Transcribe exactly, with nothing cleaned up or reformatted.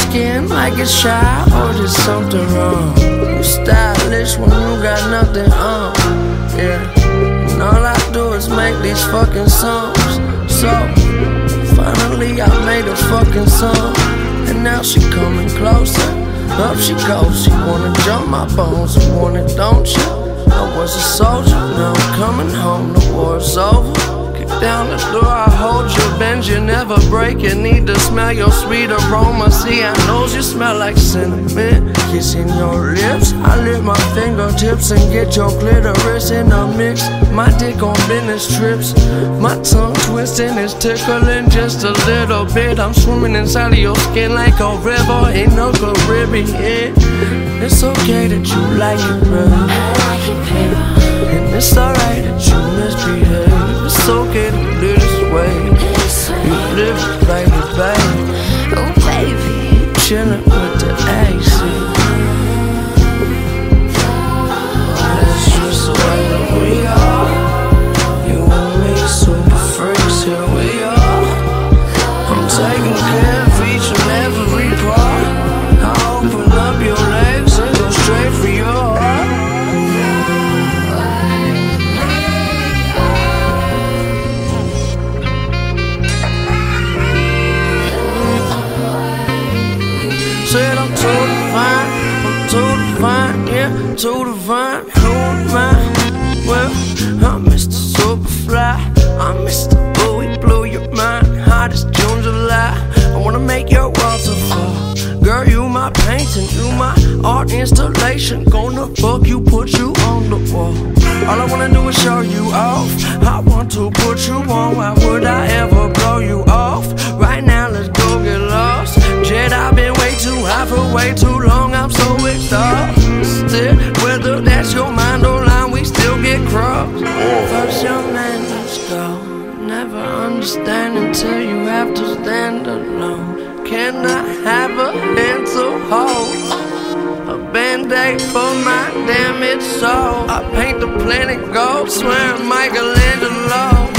skin like it's shy or there's something wrong. You stylish when you got nothing on, yeah. And all I do is make these fucking songs. So, finally I made a fucking song, and now she coming closer. Up she goes, she wanna jump my bones, you want it, don't you? I was a soldier, now I'm coming home, the war's over. Down the door, I hold you, bend you, never break. You need to smell your sweet aroma. See, I know you smell like cinnamon. Kissing your lips, I lift my fingertips and get your clitoris in a mix. My dick on business trips, my tongue twisting is tickling just a little bit. I'm swimming inside of your skin like a river in the Caribbean. It's okay that you like it, baby, and it's alright that you misbehave. It's okay to live this way. You live it, baby, baby. Oh, baby. Chillin' with the A C. That's just the way that we are. You and me, super freaks, here we are. I'm taking care of each and every part. I open up your legs and go straight for your heart. Said I'm too divine, I'm too divine, yeah, too divine. Who am I? Well, I'm Mister Superfly, I'm Mister Bowie, blew your mind, hottest June, July. I wanna make your waterfall. Girl, you my painting, you my art installation. Gonna fuck you, put you on the wall. All I wanna do is show you off. I want to put you on, why would I ever blow you off? Right now, let's go get lost. Jet, I've been way too high for way too long, I'm so exhausted. Whether that's your mind or line, we still get crossed. First young man, let's go. Never understand until you have to stand alone. Can I have a hand to hold? A band-aid for my damaged soul. I paint the planet gold, swear I'm Michelangelo.